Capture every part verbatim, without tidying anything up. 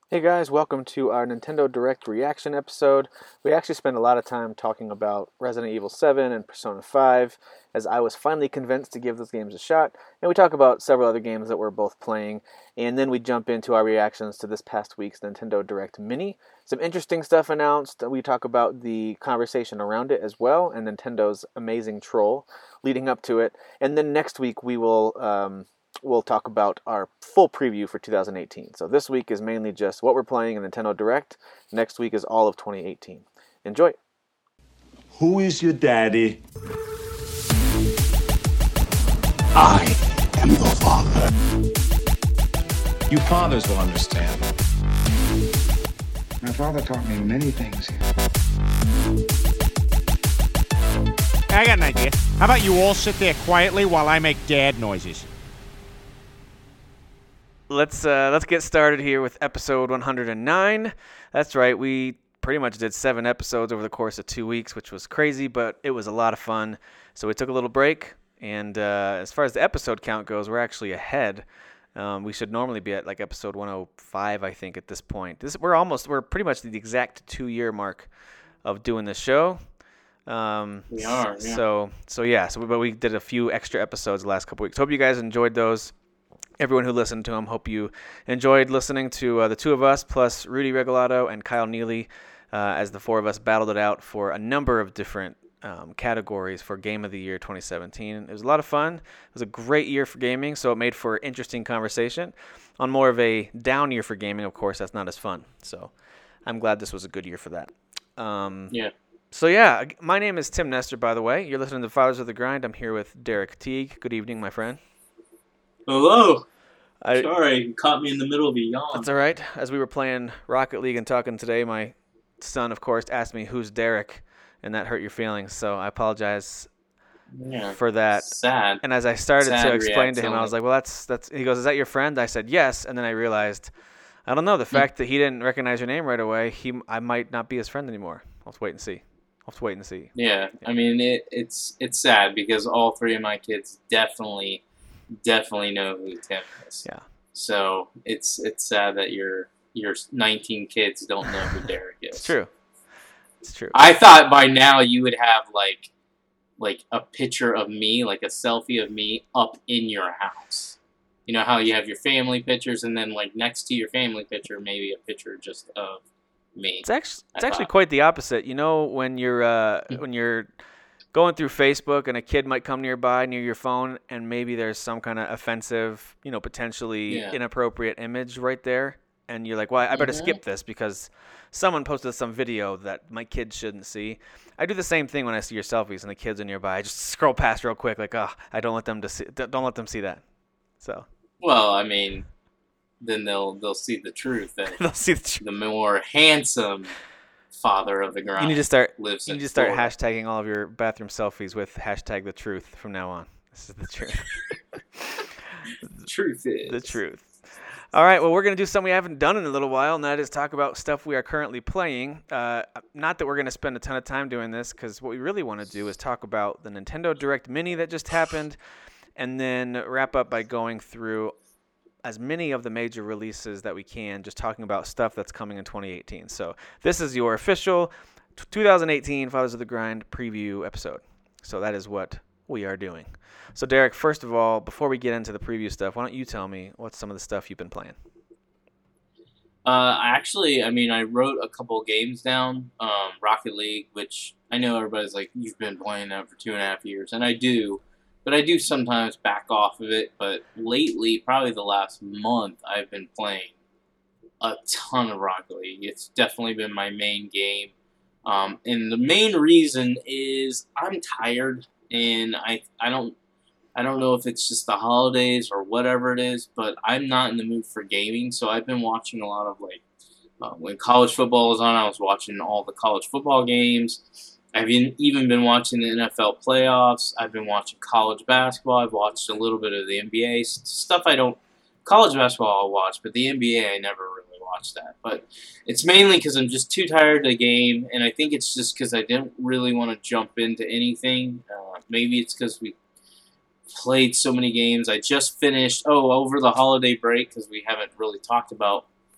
Hey guys, welcome to our Nintendo Direct reaction episode. We actually spent a lot of time talking about Resident Evil seven and Persona five, as I was finally convinced to give those games a shot, and we talk about several other games that we're both playing, and then we jump into our reactions to this past week's Nintendo Direct Mini. Some interesting stuff announced. We talk about the conversation around it as well, and Nintendo's amazing troll leading up to it, and then next week we will... Um, we'll talk about our full preview for two thousand eighteen. So this week is mainly just what we're playing in Nintendo Direct. Next week is all of twenty eighteen. Enjoy. Who is your daddy? I am your father. You fathers will understand. My father taught me many things. I got an idea. How about you all sit there quietly while I make dad noises? Let's uh, let's get started here with episode one hundred nine. That's right, we pretty much did seven episodes over the course of two weeks, which was crazy, but it was a lot of fun. So we took a little break, and uh, as far as the episode count goes, we're actually ahead. Um, we should normally be at like episode one oh five, I think, at this point. This we're almost we're pretty much the exact two year mark of doing this show. Um, we are. Yeah. So so yeah. So we, but we did a few extra episodes the last couple weeks. Hope you guys enjoyed those. Everyone who listened to them, hope you enjoyed listening to uh, the two of us, plus Rudy Regalado and Kyle Neely, uh, as the four of us battled it out for a number of different um, categories for Game of the Year twenty seventeen. It was a lot of fun. It was a great year for gaming, so it made for interesting conversation. On more of a down year for gaming, of course, that's not as fun. So I'm glad this was a good year for that. Um, yeah. So yeah, my name is Tim Nestor, by the way. You're listening to Fathers of the Grind. I'm here with Derek Teague. Good evening, my friend. Hello. I, Sorry, you caught me in the middle of a yawn. That's all right. As we were playing Rocket League and talking today, my son, of course, asked me, who's Derek? And that hurt your feelings, so I apologize yeah, for that. Sad. And as I started sad to explain to him, I was like, well, that's, that's, he goes, is that your friend? I said, yes. And then I realized, I don't know, the fact that he didn't recognize your name right away, he, I might not be his friend anymore. I'll have to wait and see. I'll have to wait and see. Yeah, yeah. I mean, it, it's it's sad because all three of my kids definitely definitely know who Tim is. Yeah. So it's it's sad that your your nineteen kids don't know who Derek is. It's true. It's true. I thought by now you would have like like a picture of me, like a selfie of me up in your house. You know how you have your family pictures and then like next to your family picture maybe a picture just of me. It's actually it's I actually thought. quite the opposite. You know, when you're uh, when you're going through Facebook and a kid might come nearby near your phone and maybe there's some kind of offensive, you know, potentially Yeah. inappropriate image right there. And you're like, well, I better Mhm. skip this because someone posted some video that my kids shouldn't see. I do the same thing when I see your selfies and the kids are nearby. I just scroll past real quick, like, oh, I don't let them to see, don't let them see that. So Well, I mean, then they'll they'll see the truth that they'll see the truth. the more handsome father of the grind You need to start. lives You in need to start Florida. hashtagging all of your bathroom selfies with hashtag the truth from now on. This is the truth. The truth is The truth. All right, well, we're going to do something we haven't done in a little while, and that is talk about stuff we are currently playing. Uh, not that we're going to spend a ton of time doing this, because what we really want to do is talk about the Nintendo Direct Mini that just happened, and then wrap up by going through as many of the major releases that we can, just talking about stuff that's coming in twenty eighteen. So this is your official twenty eighteen Fathers of the Grind preview episode. So that is what we are doing. So Derek, first of all, before we get into the preview stuff, why don't you tell me what's some of the stuff you've been playing? Uh, actually, I mean, I wrote a couple games down. Um, Rocket League, which I know everybody's like, you've been playing that for two and a half years, and I do. But I do sometimes back off of it. But lately, probably the last month, I've been playing a ton of Rocket League. It's definitely been my main game. Um, and the main reason is I'm tired, and I I don't I don't know if it's just the holidays or whatever it is, but I'm not in the mood for gaming. So I've been watching a lot of like uh, when college football was on, I was watching all the college football games. I've even been watching the N F L playoffs. I've been watching college basketball. I've watched a little bit of the N B A stuff. I don't college basketball I'll watch, but the N B A I never really watched that. But it's mainly because I'm just too tired of the game, and I think it's just because I didn't really want to jump into anything. Uh, maybe it's because we played so many games. I just finished oh over the holiday break because we haven't really talked about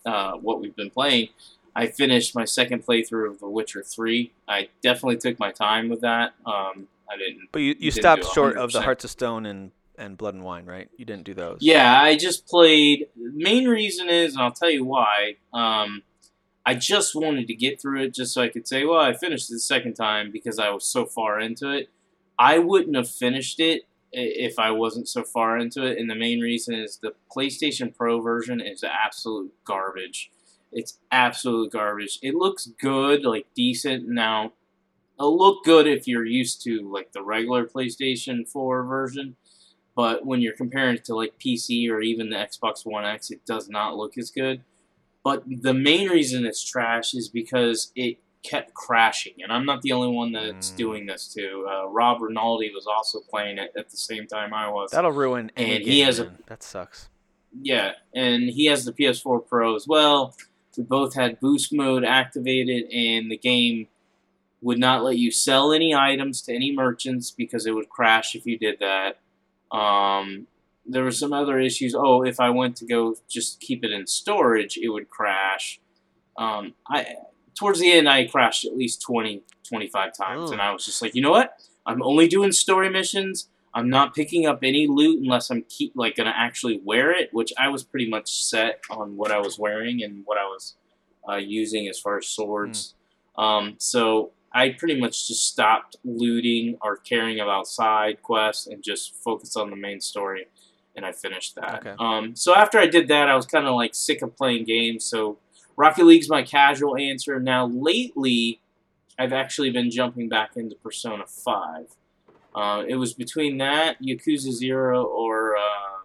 uh, what we've been playing, I finished my second playthrough of The Witcher three. I definitely took my time with that. Um, I didn't. But you, you didn't stopped do short of the one hundred percent. Hearts of Stone and, and Blood and Wine, right? You didn't do those. Yeah, I just played. The main reason is, and I'll tell you why. Um, I just wanted to get through it just so I could say, well, I finished it the second time because I was so far into it. I wouldn't have finished it if I wasn't so far into it, and the main reason is the PlayStation Pro version is absolute garbage. It's absolute garbage. It looks good, like decent. Now, it'll look good if you're used to like the regular PlayStation four version, but when you're comparing it to like P C or even the Xbox One X, it does not look as good. But the main reason it's trash is because it kept crashing, and I'm not the only one that's mm. doing this too. Uh, Rob Rinaldi was also playing it at the same time I was. That'll ruin any and game, he has man. a That sucks. Yeah, and he has the P S four Pro as well. We both had boost mode activated, and the game would not let you sell any items to any merchants because it would crash if you did that. Um, there were some other issues. Oh, if I went to go just keep it in storage, it would crash. Um, I towards the end, I crashed at least twenty, twenty-five times, oh. and I was just like, you know what? I'm only doing story missions. I'm not picking up any loot unless I'm keep like gonna actually wear it, which I was pretty much set on what I was wearing and what I was uh, using as far as swords. Mm. Um, so I pretty much just stopped looting or caring about side quests and just focused on the main story, and I finished that. Okay. Um, so after I did that, I was kind of like sick of playing games. So Rocket League's my casual answer. Now lately, I've actually been jumping back into Persona five. Uh, it was between that, Yakuza Zero, or uh,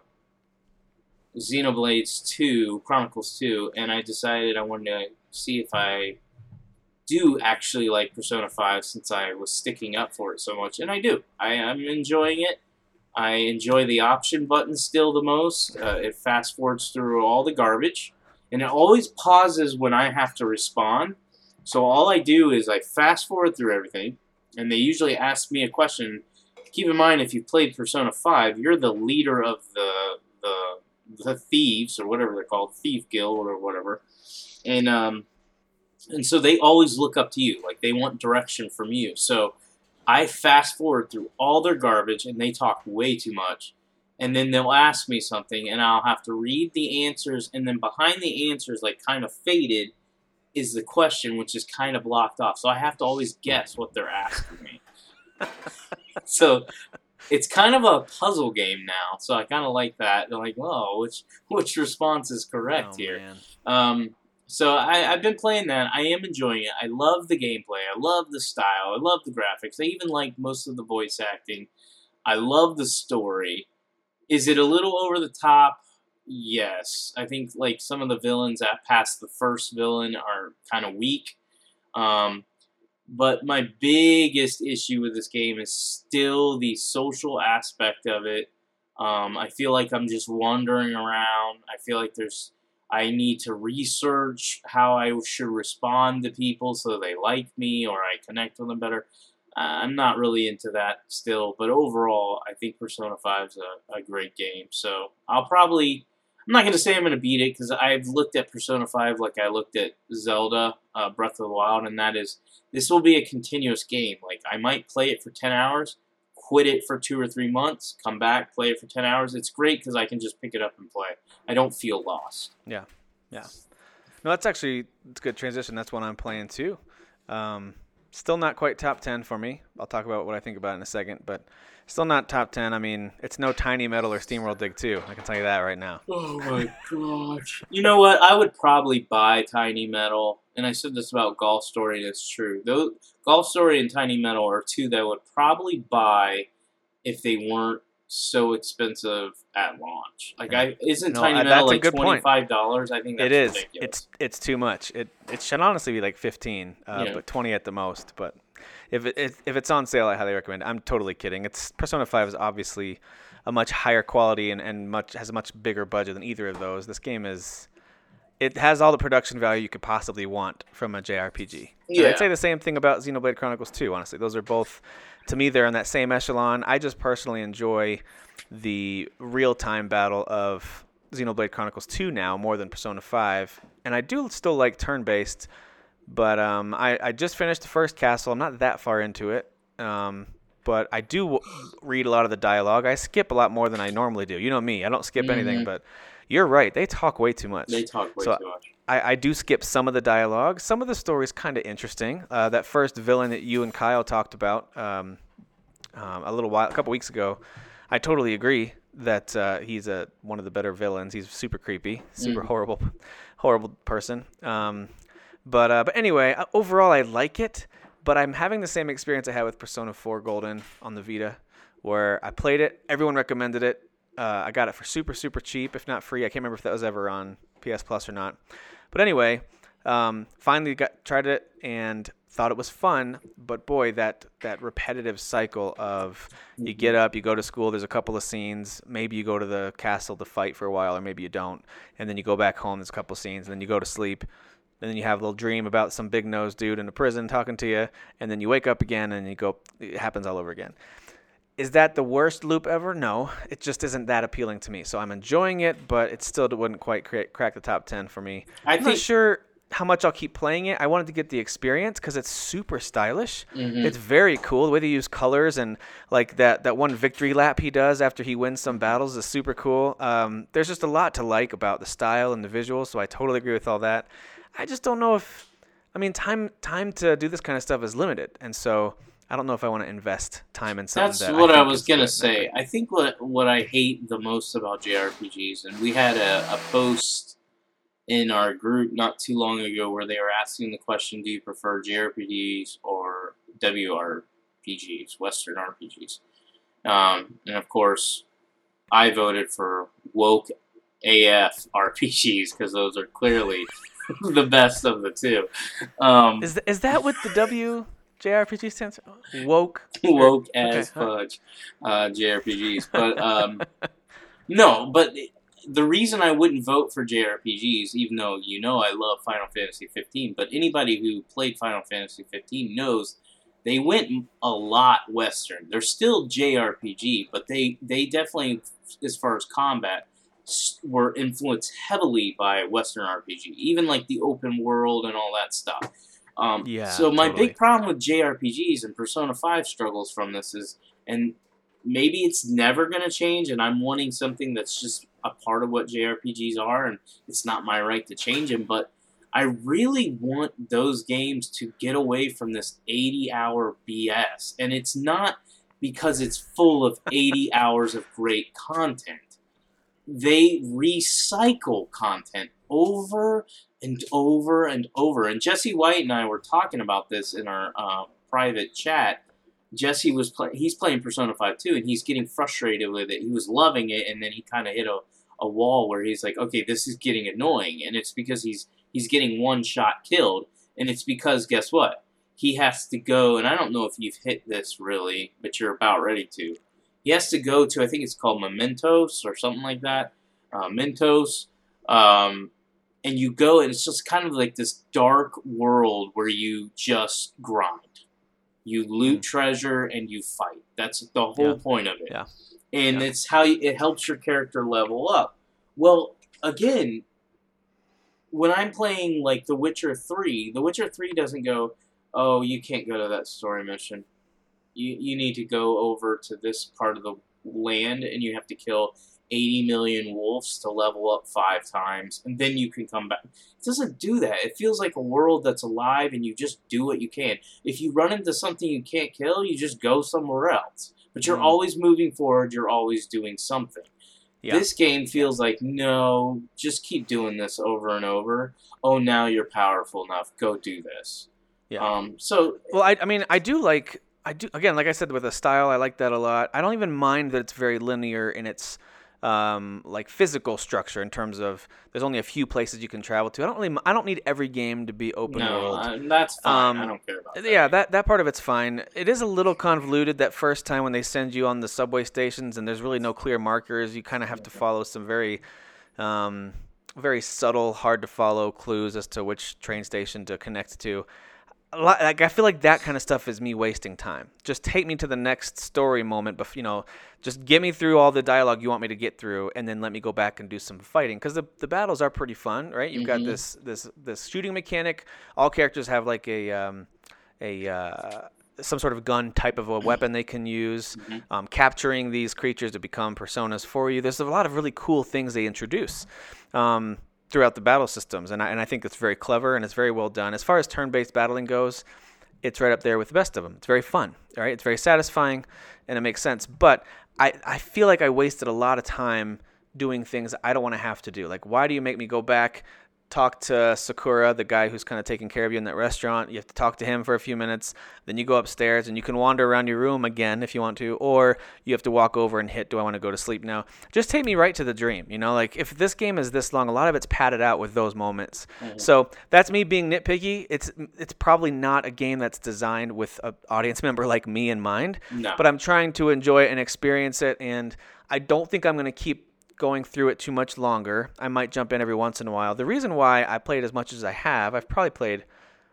Xenoblades two, Chronicles two, and I decided I wanted to see if I do actually like Persona five since I was sticking up for it so much, and I do. I am enjoying it. I enjoy the option button still the most. Uh, it fast forwards through all the garbage, and it always pauses when I have to respond. So all I do is I fast forward through everything, and they usually ask me a question. Keep in mind, if you played Persona five, you're the leader of the the the thieves, or whatever they're called, Thief Guild or whatever. And um, and so they always look up to you. Like, they want direction from you. So I fast forward through all their garbage, and they talk way too much. And then they'll ask me something, and I'll have to read the answers, and then behind the answers, like kind of faded, is the question, which is kind of blocked off. So I have to always guess what they're asking me. So it's kind of a puzzle game now. So I kind of like that. They're like, oh, which which response is correct oh, here? Man. Um, so I, I've been playing that. I am enjoying it. I love the gameplay. I love the style. I love the graphics. I even like most of the voice acting. I love the story. Is it a little over the top? Yes. I think like some of the villains that past the first villain are kind of weak. Um, but my biggest issue with this game is still the social aspect of it. Um, I feel like I'm just wandering around. I feel like there's I need to research how I should respond to people so they like me or I connect with them better. Uh, I'm not really into that still, but overall, I think Persona five is a, a great game. So I'll probably, I'm not going to say I'm going to beat it because I've looked at Persona five like I looked at Zelda uh, Breath of the Wild, and that is, this will be a continuous game. Like, I might play it for ten hours, quit it for two or three months, come back, play it for ten hours. It's great because I can just pick it up and play. I don't feel lost. Yeah, yeah. No, that's actually it's a good transition. That's one I'm playing too. Um, still not quite top ten for me. I'll talk about what I think about it in a second, but still not top ten. I mean, it's no Tiny Metal or SteamWorld Dig two. I can tell you that right now. Oh my gosh. You know what? I would probably buy Tiny Metal, and I said this about Golf Story, and it's true. Those, Golf Story and Tiny Metal are two that I would probably buy if they weren't so expensive at launch. Like, I isn't No, Tiny I- Metal that's a like good point. twenty-five dollars? I think that's It is. ridiculous. It's it's too much. It it should honestly be like fifteen, uh, Yeah. but twenty at the most. But if it, if if it's on sale, I highly recommend it. I'm totally kidding. It's Persona five is obviously a much higher quality and, and much has a much bigger budget than either of those. This game is it has all the production value you could possibly want from a J R P G. And Yeah. I'd say the same thing about Xenoblade Chronicles two, honestly. Those are both, to me, they're in that same echelon. I just personally enjoy the real-time battle of Xenoblade Chronicles two now more than Persona five. and I do still like turn-based, but um, I, I just finished the first castle. I'm not that far into it, um, but I do w- read a lot of the dialogue. I skip a lot more than I normally do. You know me, I don't skip Mm-hmm. anything, but you're right. They talk way too much. They talk way So too much. I, I do skip some of the dialogue. Some of the story's kind of interesting. Uh, that first villain that you and Kyle talked about um, um, a little while, a couple weeks ago, I totally agree that uh, he's a one of the better villains. He's super creepy, super Mm. horrible, horrible person. Um, but uh, but anyway, uh, overall I like it. But I'm having the same experience I had with Persona four Golden on the Vita, where I played it. Everyone recommended it. Uh, I got it for super super cheap, if not free. I can't remember if that was ever on P S Plus or not. But anyway, um, finally got tried it and thought it was fun. But boy, that that repetitive cycle of you get up, you go to school, there's a couple of scenes, maybe you go to the castle to fight for a while, or maybe you don't, and then you go back home, there's a couple of scenes, and then you go to sleep, and then you have a little dream about some big nosed dude in a prison talking to you, and then you wake up again, and you go, it happens all over again. Is that the worst loop ever? No, it just isn't that appealing to me. So I'm enjoying it, but it still wouldn't quite cra- crack the top ten for me. I I'm think- not sure how much I'll keep playing it. I wanted to get the experience because it's super stylish. Mm-hmm. It's very cool. The way they use colors and like that, that one victory lap he does after he wins some battles is super cool. Um, there's just a lot to like about the style and the visuals, so I totally agree with all that. I just don't know if, I mean, time time to do this kind of stuff is limited, and so I don't know if I want to invest time in something That's that what I, I, think was is gonna good. say. I think what what I hate the most about J R P Gs, and we had a, a post in our group not too long ago where they were asking the question, do you prefer J R P Gs or W R P Gs, Western R P Gs? Um, and of course, I voted for woke A F R P Gs because those are clearly the best of the two. Um, Is th- is that what the W J R P G stands for? Woke. woke Okay, as huh. fudge uh, J R P Gs. But um, no, but the reason I wouldn't vote for J R P Gs, even though you know I love Final Fantasy fifteen, but anybody who played Final Fantasy fifteen knows they went a lot Western. They're still J R P G, but they, they definitely, as far as combat, were influenced heavily by Western R P G, even like the open world and all that stuff. Um, Yeah, so my totally. big problem with J R P Gs and Persona five struggles from this is, and maybe it's never going to change, and I'm wanting something that's just a part of what J R P Gs are, and it's not my right to change them, but I really want those games to get away from this eighty-hour B S, and it's not because it's full of eighty hours of great content. They recycle content over and over and over. And Jesse White and I were talking about this in our uh, private chat. Jesse was play- he's playing Persona five too, and he's getting frustrated with it. He was loving it, and then he kind of hit a, a wall where he's like, okay, this is getting annoying. And it's because he's he's getting one shot killed, and it's because, guess what? He has to go, and I don't know if you've hit this really, but you're about ready to. He has to go to, I think it's called Mementos or something like that. Uh, Mentos. Um, and you go, and it's just kind of like this dark world where you just grind. You loot Mm. treasure and you fight. That's the whole Yeah. point of it. Yeah. And Yeah. it's how you, it helps your character level up. Well, again, when I'm playing like The Witcher three, The Witcher three doesn't go, oh, you can't go to that story mission. You you need to go over to this part of the land and you have to kill eighty million wolves to level up five times, and then you can come back. It doesn't do that. It feels like a world that's alive and you just do what you can. If you run into something you can't kill, you just go somewhere else. But you're Mm. always moving forward, you're always doing something. Yeah. This game feels like, no, just keep doing this over and over. Oh, now you're powerful enough. Go do this. Yeah. Um. So, Well, I, I mean, I do like, I do, again, like I said, with the style, I like that a lot. I don't even mind that it's very linear in its, um, like physical structure in terms of there's only a few places you can travel to. I don't really, I don't need every game to be open no, world. uh, that's fine. Um, I don't care about that. Yeah, that, that part of it's fine. It is a little convoluted that first time when they send you on the subway stations and there's really no clear markers. You kind of have to follow some very, um, very subtle, hard to follow clues as to which train station to connect to. a lot, like I feel like that kind of stuff is me wasting time. Just take me to the next story moment, but you know, just get me through all the dialogue you want me to get through, and then let me go back and do some fighting. Because the, the battles are pretty fun, right? You've mm-hmm. got this this this shooting mechanic. All characters have like a um, a uh, some sort of gun type of a weapon they can use. Mm-hmm. Um, capturing these creatures to become personas for you. There's a lot of really cool things they introduce. Um, throughout the battle systems, and I, and I think it's very clever and it's very well done. As far as turn-based battling goes, it's right up there with the best of them. It's very fun, right? It's very satisfying, and it makes sense. But I, I feel like I wasted a lot of time doing things I don't want to have to do. Like, why do you make me go back, talk to Sakura, the guy who's kind of taking care of you in that restaurant? You have to talk to him for a few minutes. Then you go upstairs, and you can wander around your room again if you want to, or you have to walk over and hit, do I want to go to sleep now? Just take me right to the dream. You know, like if this game is this long, a lot of it's padded out with those moments. Mm-hmm. So that's me being nitpicky. It's it's probably not a game that's designed with an audience member like me in mind, no. but I'm trying to enjoy it and experience it, and I don't think I'm going to keep going through it too much longer. I might jump in every once in a while. The reason why I played as much as I have, I've probably played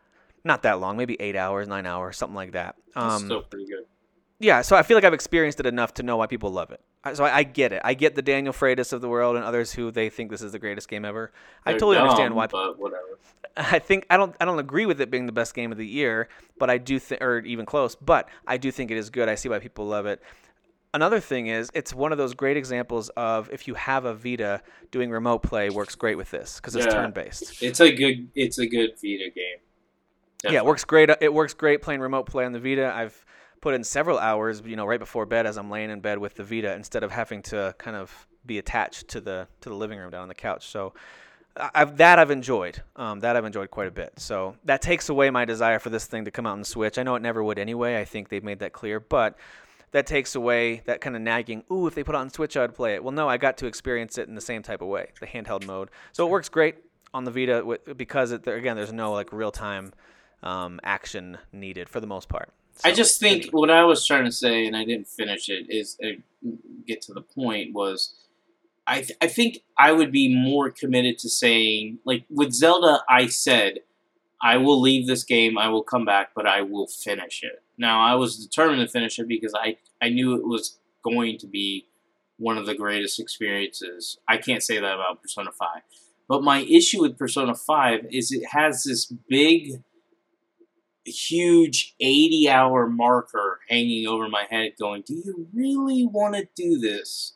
not that long, maybe eight hours, nine hours, something like that. Um, That's still pretty good. Yeah, so I feel like I've experienced it enough to know why people love it. So I, I get it. I get the Daniel Freitas of the world and others who they think this is the greatest game ever. They're I totally dumb, understand why. But whatever. I think I don't I don't agree with it being the best game of the year, but I do think, or even close. But I do think it is good. I see why people love it. Another thing is, it's one of those great examples of if you have a Vita, doing remote play works great with this because it's yeah. turn-based. It's a good, it's a good Vita game. Definitely. Yeah, it works great. It works great playing remote play on the Vita. I've put in several hours, you know, right before bed as I'm laying in bed with the Vita instead of having to kind of be attached to the to the living room down on the couch. So I've, that I've enjoyed. Um, that I've enjoyed quite a bit. So that takes away my desire for this thing to come out on the Switch. I know it never would anyway. I think they've made that clear, but that takes away that kind of nagging, ooh, if they put it on Switch, I'd play it. Well, no, I got to experience it in the same type of way, the handheld mode. So it works great on the Vita with, because, it, again, there's no like real-time um, action needed for the most part. So, I just think what I was trying to say, and I didn't finish it, is uh, get to the point, was I, th- I think I would be more committed to saying, like, with Zelda, I said, I will leave this game, I will come back, but I will finish it. Now, I was determined to finish it because I, I knew it was going to be one of the greatest experiences. I can't say that about Persona five. But my issue with Persona five is it has this big, huge eighty-hour marker hanging over my head going, do you really want to do this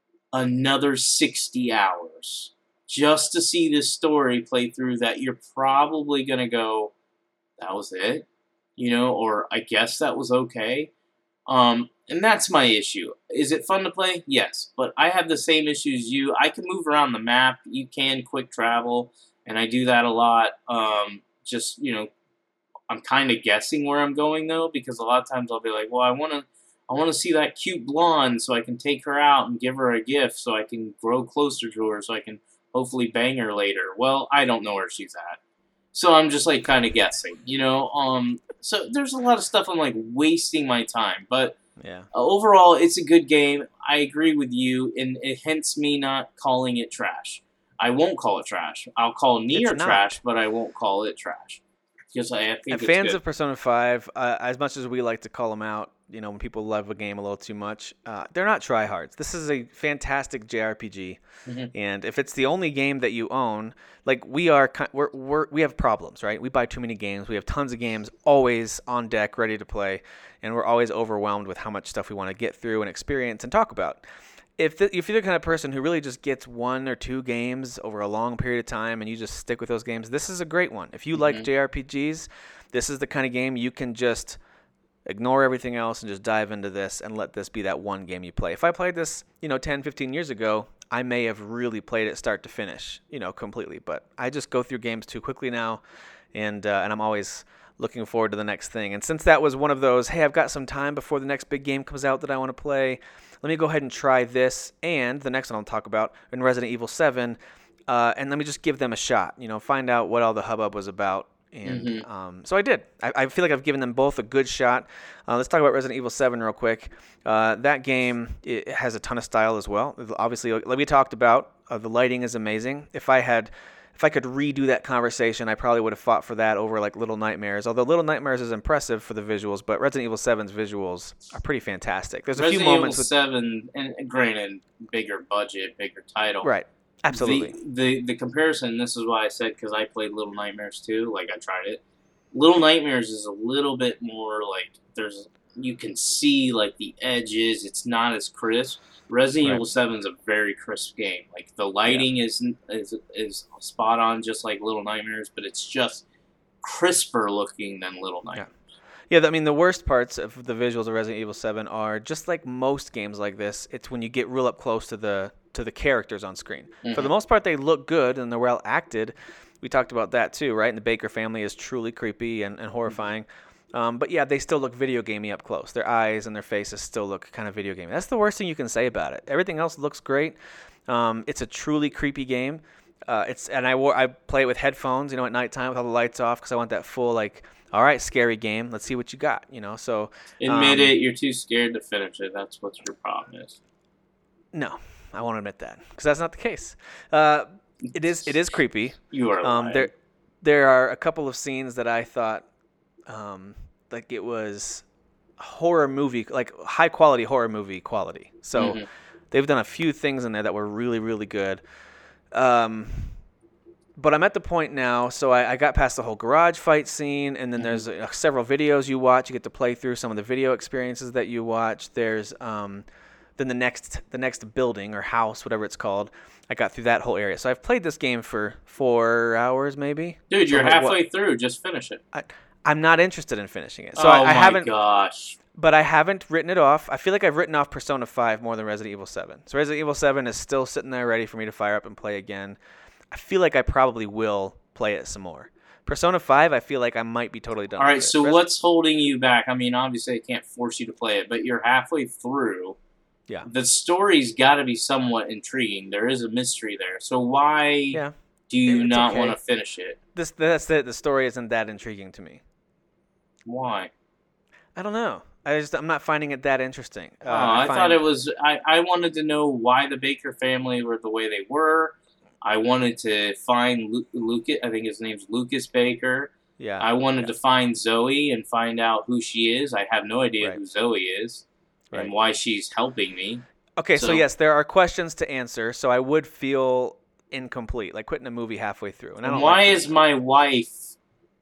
another sixty hours just to see this story play through that you're probably going to go, that was it? You know, or I guess that was okay. Um, and that's my issue. Is it fun to play? Yes. But I have the same issue as you. I can move around the map. You can quick travel. And I do that a lot. Um, just, you know, I'm kind of guessing where I'm going, though. Because a lot of times I'll be like, well, I want to I want to see that cute blonde so I can take her out and give her a gift so I can grow closer to her so I can hopefully bang her later. Well, I don't know where she's at. So I'm just, like, kind of guessing, you know? Um, so there's a lot of stuff I'm, like, wasting my time. But yeah. uh, overall, it's a good game. I agree with you, and it hence me not calling it trash. I won't call it trash. I'll call Nier trash, but I won't call it trash. Because I think and it's fans good. of Persona five, uh, as much as we like to call them out, you know, when people love a game a little too much, uh, they're not tryhards. This is a fantastic J R P G, mm-hmm. and if it's the only game that you own, like we are, we're, we're we have problems, right? We buy too many games. We have tons of games always on deck, ready to play, and we're always overwhelmed with how much stuff we want to get through and experience and talk about. If the, if you're the kind of person who really just gets one or two games over a long period of time and you just stick with those games, this is a great one. If you mm-hmm. like J R P Gs, this is the kind of game you can just ignore everything else and just dive into this and let this be that one game you play. If I played this, you know, ten, fifteen years ago, I may have really played it start to finish, you know, completely. But I just go through games too quickly now, and uh, and I'm always looking forward to the next thing. And since that was one of those, hey, I've got some time before the next big game comes out that I want to play, let me go ahead and try this and the next one I'll talk about in Resident Evil seven, uh, and let me just give them a shot, you know, find out what all the hubbub was about. And mm-hmm. um, so I did. I, I feel like I've given them both a good shot. Uh, let's talk about Resident Evil seven real quick. Uh, that game it has a ton of style as well. Obviously, like we talked about, uh, the lighting is amazing. If I had... If if I could redo that conversation, I probably would have fought for that over like Little Nightmares. Although Little Nightmares is impressive for the visuals, but Resident Evil seven's visuals are pretty fantastic. There's a Resident few moments Evil with seven, and granted, bigger budget, bigger title. right, absolutely. The the, the comparison. This is why I said because I played Little Nightmares too. Like I tried it. Little Nightmares is a little bit more like there's you can see like the edges. It's not as crisp. Resident Right. Evil seven is a very crisp game. Like the lighting Yeah. is is is spot on, just like Little Nightmares, but it's just crisper looking than Little Nightmares. Yeah, I mean, the worst parts of the visuals of Resident Evil seven are just like most games like this. It's when you get real up close to the to the characters on screen. Mm-hmm. For the most part, they look good and they're well acted. We talked about that too, right? And the Baker family is truly creepy and, and horrifying. Um, but yeah, they still look video gamey up close. Their eyes and their faces still look kind of video gamey. That's the worst thing you can say about it. Everything else looks great. Um, it's a truly creepy game. Uh, it's and I wore I play it with headphones, you know, at nighttime with all the lights off because I want that full like, all right, scary game. Let's see what you got, you know. So Admit um, it, you're too scared to finish it. That's what your problem is. No, I won't admit that because that's not the case. Uh, it is it is creepy. You are Um, lying. there there are a couple of scenes that I thought um, like it was horror movie, like high quality horror movie quality. So Mhm. they've done a few things in there that were really really good. Um, but I'm at the point now, so I, I got past the whole garage fight scene, and then there's uh, several videos you watch. You get to play through some of the video experiences that you watch. There's um, then the next the next building or house, whatever it's called. I got through that whole area. So I've played this game for four hours maybe. Dude, you're So like, halfway what- through. Just finish it. I, I'm not interested in finishing it. So oh I, I my haven't. gosh. But I haven't written it off. I feel like I've written off Persona five more than Resident Evil seven. So Resident Evil seven is still sitting there ready for me to fire up and play again. I feel like I probably will play it some more. Persona five, I feel like I might be totally done All with right, it. so Res- what's holding you back? I mean, obviously, I can't force you to play it, but you're halfway through. Yeah. The story's got to be somewhat intriguing. There is a mystery there. So why Yeah. do you It's not okay. want to finish it? This that's it. The story isn't that intriguing to me. Why? I don't know. I just I'm not finding it that interesting. Uh, Oh, I, find- thought it was. I, I wanted to know why the Baker family were the way they were. I wanted to find Lu- Lucas. I think his name's Lucas Baker. Yeah. I wanted yeah. to find Zoe and find out who she is. I have no idea Right. who Zoe is Right. and why she's helping me. Okay, so, so- yes, there are questions to answer. So I would feel incomplete, like quitting a movie halfway through. And I And don't why like is that. my wife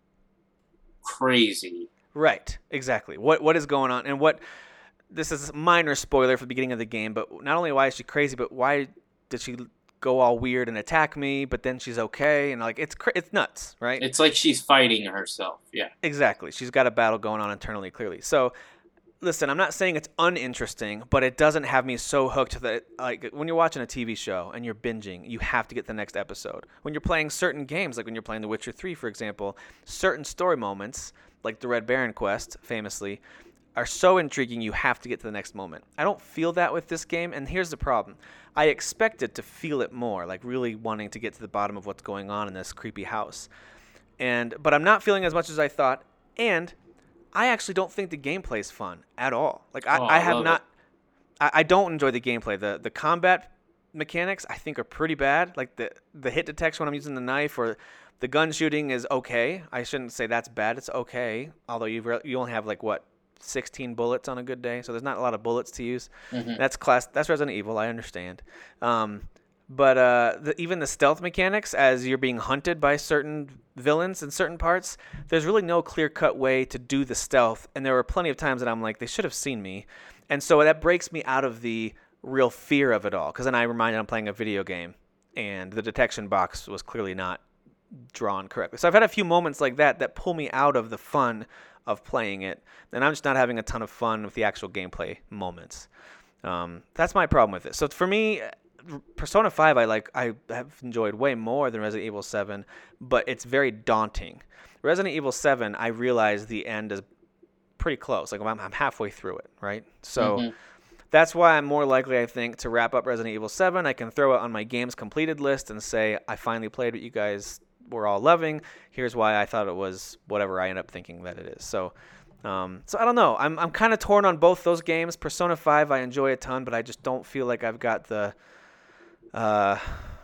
crazy? Right, exactly. What what is going on, and what this is a minor spoiler for the beginning of the game, but not only why is she crazy, but why did she go all weird and attack me? But then she's okay, and like it's cra- it's nuts, right? It's like she's fighting herself. Yeah. Exactly. She's got a battle going on internally, clearly. So, listen, I'm not saying it's uninteresting, but it doesn't have me so hooked that, like, when you're watching a T V show and you're binging, you have to get the next episode. When you're playing certain games, like when you're playing The Witcher three, for example, certain story moments, like the Red Baron quest, famously, are so intriguing you have to get to the next moment. I don't feel that with this game, and here's the problem. I expected to feel it more, like really wanting to get to the bottom of what's going on in this creepy house. And but I'm not feeling as much as I thought, and I actually don't think the gameplay is fun at all. Like I, Oh, I I have love not, I, I don't enjoy the gameplay. The the combat mechanics I think are pretty bad. Like the the hit detection when I'm using the knife, or the gun shooting is okay. I shouldn't say that's bad. It's okay. Although you re- you only have like what sixteen bullets on a good day, so there's not a lot of bullets to use. Mm-hmm. That's class. That's Resident Evil. I understand. Um, but uh, the, even the stealth mechanics, as you're being hunted by certain villains in certain parts, there's really no clear-cut way to do the stealth. And there were plenty of times that I'm like, they should have seen me. And so that breaks me out of the real fear of it all. Because then I reminded I'm playing a video game, and the detection box was clearly not drawn correctly. So I've had a few moments like that that pull me out of the fun of playing it. And I'm just not having a ton of fun with the actual gameplay moments. Um, that's my problem with it. So for me, Persona five, I like. I have enjoyed way more than Resident Evil seven, but it's very daunting. Resident Evil seven, I realize the end is pretty close. Like I'm, I'm halfway through it, right? So Mhm. that's why I'm more likely, I think, to wrap up Resident Evil seven. I can throw it on my games completed list and say I finally played what you guys were all loving. Here's why I thought it was whatever I end up thinking that it is. So. Um, so I don't know. I'm I'm kind of torn on both those games. Persona five I enjoy a ton, but I just don't feel like I've got the uh,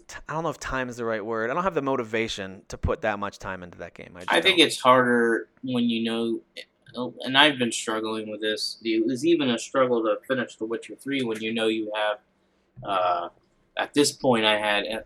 I don't know if time is the right word. I don't have the motivation to put that much time into that game. I, just I think don't. it's harder when you know, and I've been struggling with this. It was even a struggle to finish The Witcher three when you know you have, uh, at this point I had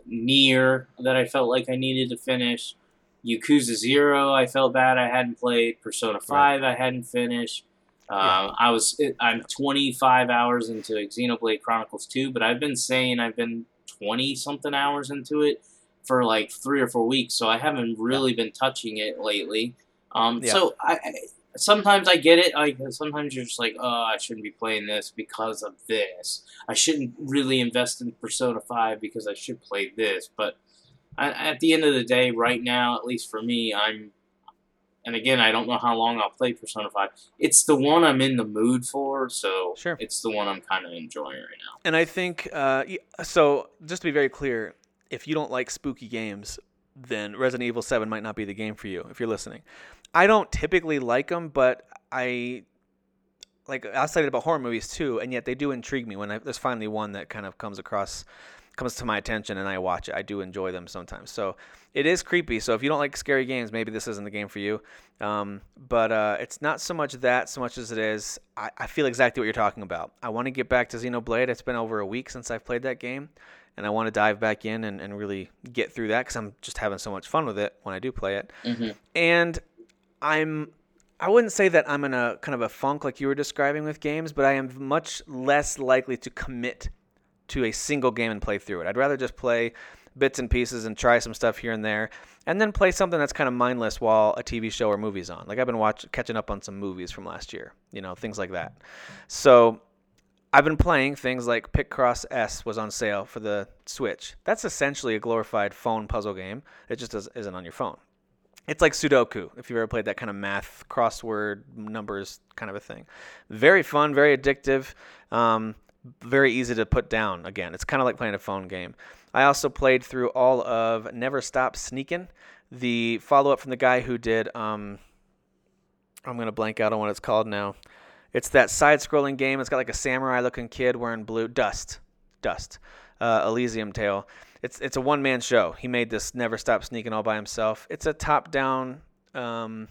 Nier that I felt like I needed to finish. Yakuza Zero I felt bad I hadn't played. Persona five right. I hadn't finished. Um, yeah. I was I'm twenty-five hours into Xenoblade Chronicles two, but I've been saying I've been twenty something hours into it for like three or four weeks, so I haven't really yeah. been touching it lately. Um, yeah. So I, I sometimes I get it. Like sometimes you're just like, oh, I shouldn't be playing this because of this. I shouldn't really invest in Persona five because I should play this. But I, at the end of the day, right now, at least for me, I'm. And again, I don't know how long I'll play Persona five. It's the one I'm in the mood for, so sure. It's the one I'm kind of enjoying right now. And I think, uh, so just to be very clear, if you don't like spooky games, then Resident Evil seven might not be the game for you, if you're listening. I don't typically like them, but I, like, I was excited about horror movies too, and yet they do intrigue me when I, there's finally one that kind of comes across comes to my attention and I watch it. I do enjoy them sometimes. So it is creepy. So if you don't like scary games, maybe this isn't the game for you. Um, but uh, it's not so much that so much as it is, I, I feel exactly what you're talking about. I want to get back to Xenoblade. It's been over a week since I've played that game. And I want to dive back in and, and really get through that because I'm just having so much fun with it when I do play it. Mm-hmm. And I'm... I wouldn't say that I'm in a kind of a funk like you were describing with games, but I am much less likely to commit to a single game and play through it. I'd rather just play bits and pieces and try some stuff here and there, and then play something that's kind of mindless while a T V show or movie's on. Like I've been watching, catching up on some movies from last year, you know, things like that. So I've been playing things like Picross S was on sale for the Switch. That's essentially a glorified phone puzzle game. It just isn't on your phone. It's like Sudoku, if you've ever played that kind of math, crossword, numbers kind of a thing. Very fun, very addictive. Um, Very easy to put down. Again, it's kind of like playing a phone game. I also played through all of Never Stop Sneakin', the follow-up from the guy who did, um, I'm going to blank out on what it's called now. It's that side-scrolling game. It's got like a samurai-looking kid wearing blue. Dust. Dust. Uh, Elysium Tale. It's it's a one-man show. He made this Never Stop Sneakin' all by himself. It's a top-down um,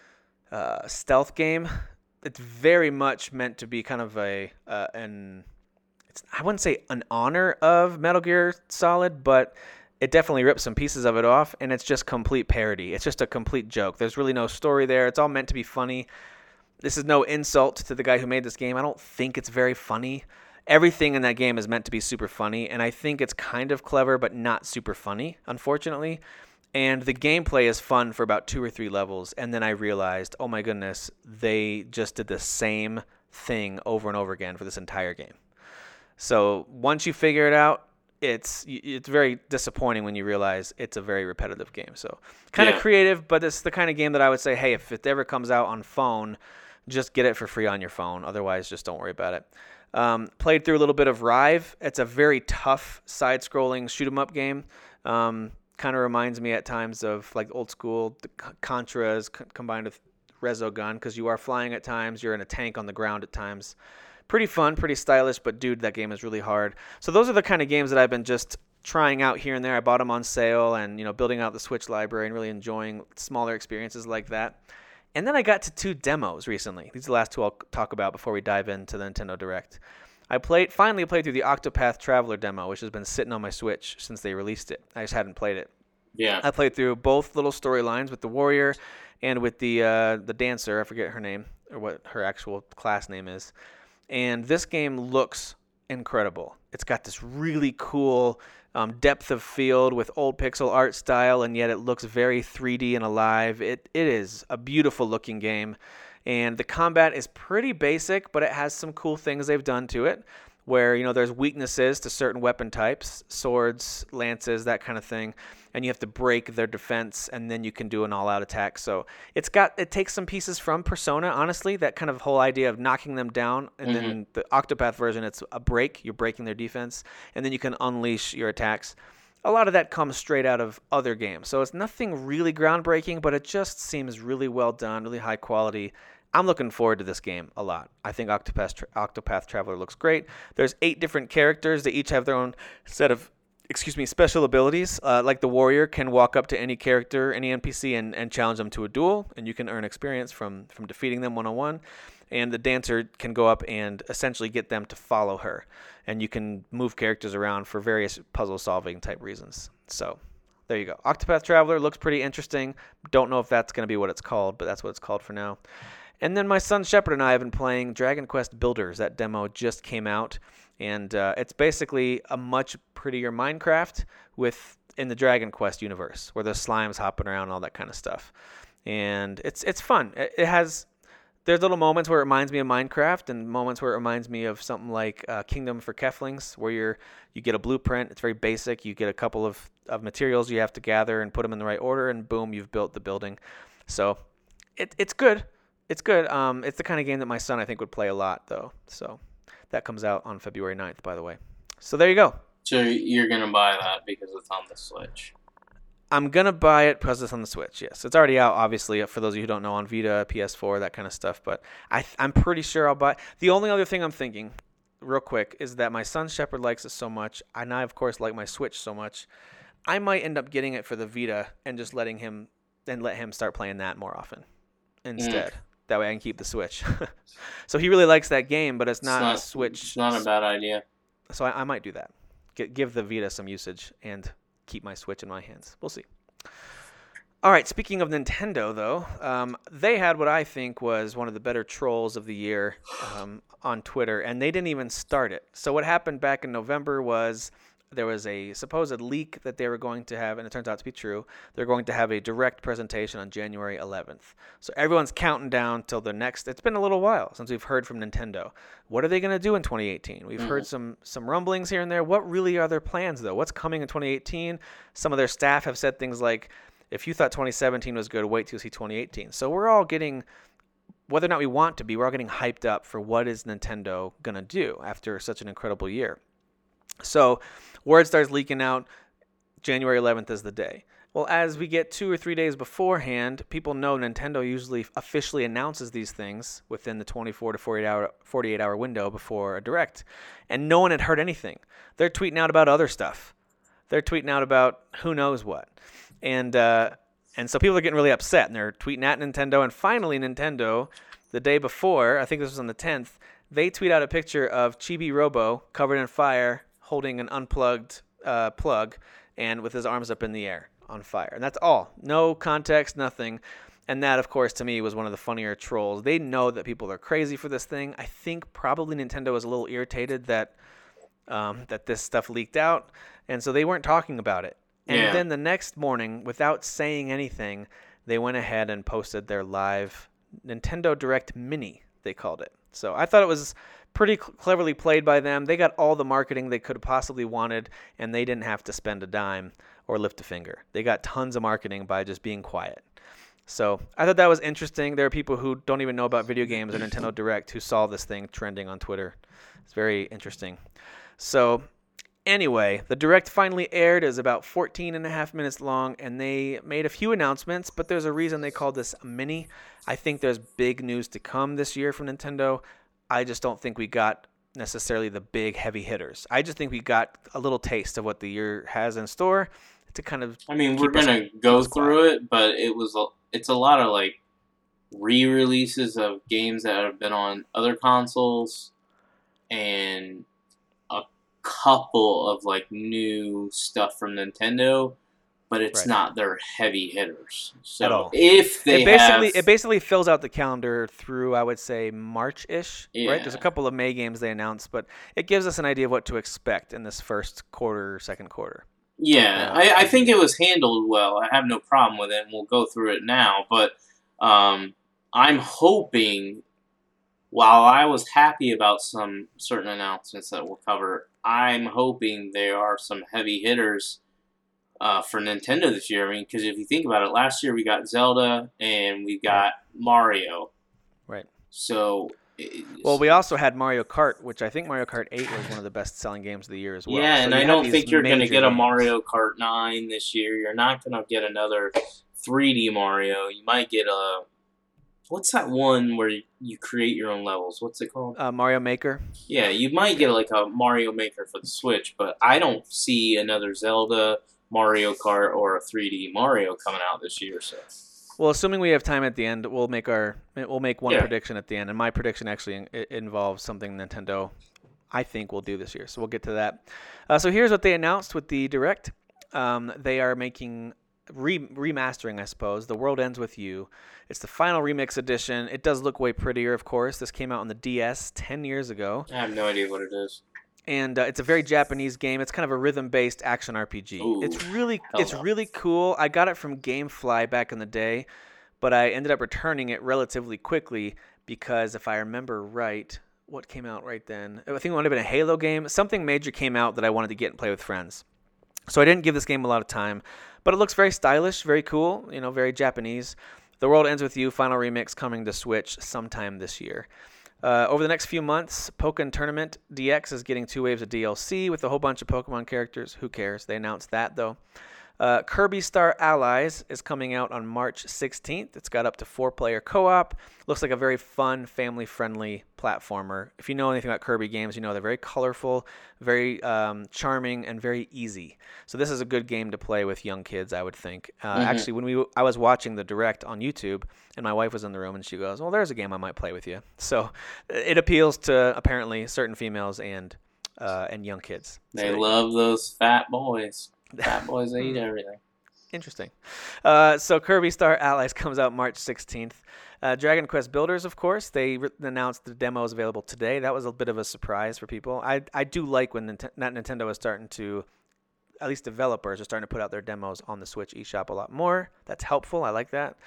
uh, stealth game. It's very much meant to be kind of a uh, an it's I wouldn't say an honor of Metal Gear Solid, but it definitely rips some pieces of it off, and it's just complete parody. It's just a complete joke. There's really no story there. It's all meant to be funny. This is no insult to the guy who made this game. I don't think it's very funny. Everything in that game is meant to be super funny, and I think it's kind of clever, but not super funny, unfortunately. And the gameplay is fun for about two or three levels, and then I realized, oh my goodness, they just did the same thing over and over again for this entire game. So once you figure it out, it's it's very disappointing when you realize it's a very repetitive game. So kind of yeah. creative, but it's the kind of game that I would say, hey, if it ever comes out on phone, just get it for free on your phone. Otherwise, just don't worry about it. Um, played through a little bit of Rive. It's a very tough side-scrolling shoot-'em-up game. Um, kind of reminds me at times of like old school Contras c- combined with Resogun, because you are flying at times. You're in a tank on the ground at times. Pretty fun, pretty stylish, but dude, that game is really hard. So those are the kind of games that I've been just trying out here and there. I bought them on sale and, you know, building out the Switch library and really enjoying smaller experiences like that. And then I got to two demos recently. These are the last two I'll talk about before we dive into the Nintendo Direct. I played, finally played through the Octopath Traveler demo, which has been sitting on my Switch since they released it. I just hadn't played it. Yeah. I played through both little storylines with the warrior and with the uh, the dancer. I forget her name or what her actual class name is. And this game looks incredible. It's got this really cool um, depth of field with old pixel art style, and yet it looks very three D and alive. It It is a beautiful looking game. And the combat is pretty basic, but it has some cool things they've done to it, where, you know, there's weaknesses to certain weapon types, swords, lances, that kind of thing, and you have to break their defense, and then you can do an all-out attack. So it's got it takes some pieces from Persona, honestly, that kind of whole idea of knocking them down, and mm-hmm. then the Octopath version, it's a break, you're breaking their defense, and then you can unleash your attacks. A lot of that comes straight out of other games, so it's nothing really groundbreaking, but it just seems really well done, really high quality. I'm looking forward to this game a lot. I think Octopath, Octopath Traveler looks great. There's eight different characters. They each have their own set of excuse me, special abilities. Uh, like the warrior can walk up to any character, any N P C, and, and challenge them to a duel, and you can earn experience from from defeating them one on one. And the dancer can go up and essentially get them to follow her, and you can move characters around for various puzzle solving type reasons. So there you go. Octopath Traveler looks pretty interesting. Don't know if that's going to be what it's called, but that's what it's called for now. And then my son Shepard and I have been playing Dragon Quest Builders. That demo just came out, and uh, it's basically a much prettier Minecraft with in the Dragon Quest universe, where there's slimes hopping around and all that kind of stuff. And it's it's fun. It, it has there's little moments where it reminds me of Minecraft, and moments where it reminds me of something like uh, Kingdom for Keflings, where you're you get a blueprint. It's very basic. You get a couple of, of materials you have to gather and put them in the right order, and boom, you've built the building. So it it's good. It's good. Um, it's the kind of game that my son, I think, would play a lot, though. So that comes out on February ninth, by the way. So there you go. So you're going to buy that because it's on the Switch? I'm going to buy it because it's on the Switch, yes. It's already out, obviously, for those of you who don't know, on Vita, P S four, that kind of stuff. But I, I'm pretty sure I'll buy it. The only other thing I'm thinking, real quick, is that my son Shepard likes it so much, and I, of course, like my Switch so much, I might end up getting it for the Vita and just letting him, and let him start playing that more often instead. Mm. That way I can keep the Switch. So he really likes that game, but it's not, it's not a Switch. It's not a bad idea. So I, I might do that. Get, give the Vita some usage and keep my Switch in my hands. We'll see. All right, speaking of Nintendo, though, um, they had what I think was one of the better trolls of the year um, on Twitter, and they didn't even start it. So what happened back in November was there was a supposed leak that they were going to have, and it turns out to be true. They're going to have a direct presentation on January eleventh. So everyone's counting down till the next. It's been a little while since we've heard from Nintendo. What are they going to do in twenty eighteen? We've mm-hmm. heard some some rumblings here and there. What really are their plans, though? What's coming in twenty eighteen? Some of their staff have said things like, if you thought twenty seventeen was good, wait till you see twenty eighteen. So we're all getting, whether or not we want to be, we're all getting hyped up for what is Nintendo going to do after such an incredible year. So word starts leaking out, January eleventh is the day. Well, as we get two or three days beforehand, people know Nintendo usually officially announces these things within the twenty-four to forty-eight hour window before a direct. And no one had heard anything. They're tweeting out about other stuff. They're tweeting out about who knows what. And uh, and so people are getting really upset, and they're tweeting at Nintendo. And finally, Nintendo, the day before, I think this was on the tenth, they tweet out a picture of Chibi Robo covered in fire, holding an unplugged uh, plug, and with his arms up in the air on fire. And that's all. No context, nothing. And that, of course, to me was one of the funnier trolls. They know that people are crazy for this thing. I think probably Nintendo was a little irritated that um, that this stuff leaked out, and so they weren't talking about it. And yeah. then the next morning, without saying anything, they went ahead and posted their live Nintendo Direct Mini, they called it. So I thought it was pretty cl- cleverly played by them. They got all the marketing they could have possibly wanted, and they didn't have to spend a dime or lift a finger. They got tons of marketing by just being quiet. So I thought that was interesting. There are people who don't even know about video games or Nintendo Direct who saw this thing trending on Twitter. It's very interesting. So anyway, the Direct finally aired. It was about fourteen and a half minutes long, and they made a few announcements, but there's a reason they called this a mini. I think there's big news to come this year from Nintendo. I just don't think we got necessarily the big heavy hitters. I just think we got a little taste of what the year has in store to kind of. I mean, we're gonna go through it, but it was a, it's a lot of like re-releases of games that have been on other consoles, and a couple of like new stuff from Nintendo. But it's right. not their heavy hitters. So At all. if they it basically have... it basically fills out the calendar through, I would say, March-ish. Yeah. Right? There's a couple of May games they announced, but it gives us an idea of what to expect in this first quarter, second quarter. Yeah, I, I think it was handled well. I have no problem with it, and we'll go through it now. But um, I'm hoping, while I was happy about some certain announcements that we'll cover, I'm hoping there are some heavy hitters Uh, for Nintendo this year. I mean, because if you think about it, last year we got Zelda and we got Mario. Right. So. Well, we also had Mario Kart, which I think Mario Kart eight was one of the best-selling games of the year as well. Yeah, so and I don't think you're going to get games. a Mario Kart nine this year. You're not going to get another three D Mario. You might get a what's that one where you, you create your own levels? What's it called? Uh, Mario Maker. Yeah, you might get like a Mario Maker for the Switch, but I don't see another Zelda, Mario Kart, or a three D Mario coming out this year. So, well, assuming we have time at the end, we'll make our we'll make one Yeah. prediction at the end, and my prediction actually in, it involves something Nintendo, I think, will do this year. So we'll get to that. Uh, so here's what they announced with the Direct. Um, they are making re- remastering, I suppose. The World Ends With You. It's the final remix edition. It does look way prettier, of course. This came out on the D S ten years ago. I have no idea what it is. And uh, it's a very Japanese game. It's kind of a rhythm-based action R P G. Ooh, it's really, hell it's no. really cool. I got it from GameFly back in the day, but I ended up returning it relatively quickly because, if I remember right, what came out right then? I think it might have been a Halo game. Something major came out that I wanted to get and play with friends. So I didn't give this game a lot of time, but it looks very stylish, very cool. You know, very Japanese. The World Ends With You final remix coming to Switch sometime this year. Uh, over the next few months, Pokken Tournament D X is getting two waves of D L C with a whole bunch of Pokemon characters. Who cares? They announced that, though. Uh, Kirby Star Allies is coming out on March sixteenth. It's got up to four-player co-op. Looks like a very fun, family-friendly platformer. If you know anything about Kirby games, you know they're very colorful, very um, charming, and very easy. So this is a good game to play with young kids, I would think. Uh, Mhm. Actually, when we I was watching the Direct on YouTube, and my wife was in the room, and she goes, well, there's a game I might play with you. So it appeals to, apparently, certain females and uh, and young kids. They So love those fat boys. Fat boys they eat everything. Interesting. Uh, so Kirby Star Allies comes out March sixteenth. Uh, Dragon Quest Builders, of course, they re- announced the demo is available today. That was a bit of a surprise for people. I I do like when Nint- not Nintendo is starting to, at least developers are starting to put out their demos on the Switch eShop a lot more. That's helpful. I like that.